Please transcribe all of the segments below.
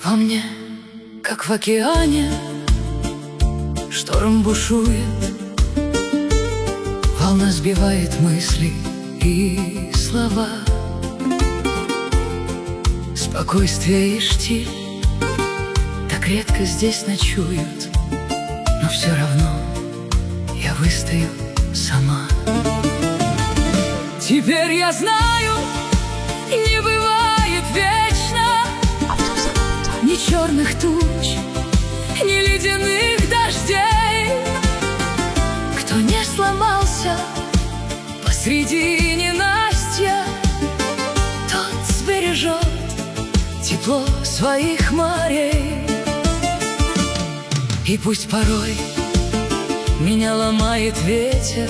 Во мне, как в океане, шторм бушует, волна сбивает мысли и слова. Спокойствие и штиль так редко здесь ночуют, но все равно я выстою сама. Теперь я знаю, не бывает вечно ни черных туч, ни ледяных дождей. Кто не сломался посреди ненастья, тот сбережет тепло своих морей. И пусть порой меня ломает ветер,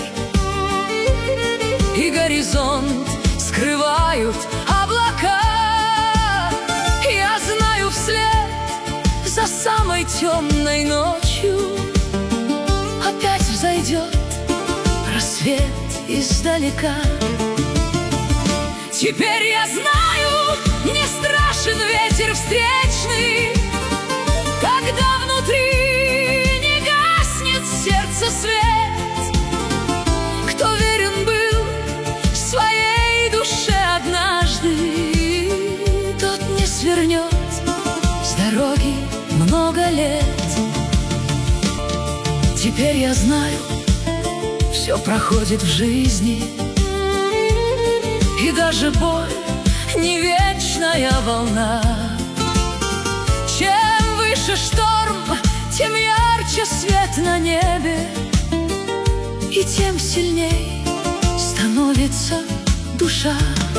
и горизонт скрывают облака, я знаю, вслед за самой темной ночью опять взойдет рассвет издалека. Теперь я знаю, не страшен ветер встречный, когда внутри не гаснет сердце свет. Кто верен был своей душе однажды, тот не свернет с дороги много лет. Теперь я знаю, все проходит в жизни, и даже боль не вечная волна. Чем выше шторм, тем ярче свет на небе, и тем сильней становится душа.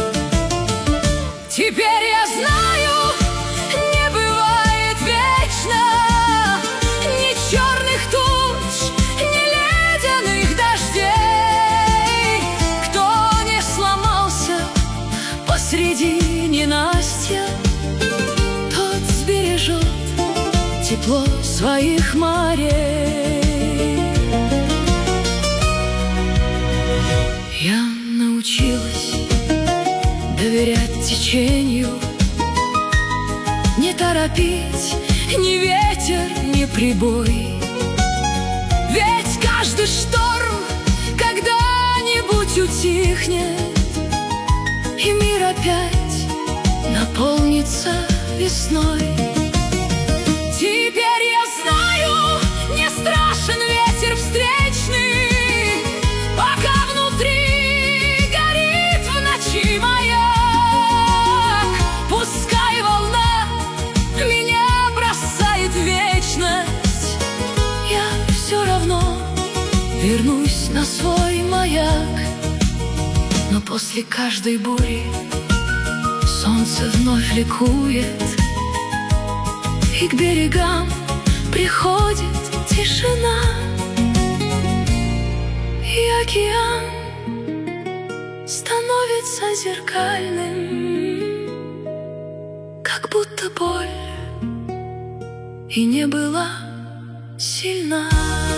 Теперь я знаю, не бывает вечно ни черных туч, ни ледяных дождей. Кто не сломался посреди ненастья, тот сбережет тепло своих морей. Я научилась доверять течению, не торопить ни ветер, ни прибой. Ведь каждый шторм когда-нибудь утихнет, и мир опять наполнится весной. Теперь я знаю, не страшен ветер встречный, пока внутри горит в ночи маяк. Пускай волна меня бросает в вечность, я все равно вернусь на свой маяк. Но после каждой бури солнце вновь ликует, и к берегам приходит тишина, и океан становится зеркальным, как будто боль и не была сильна.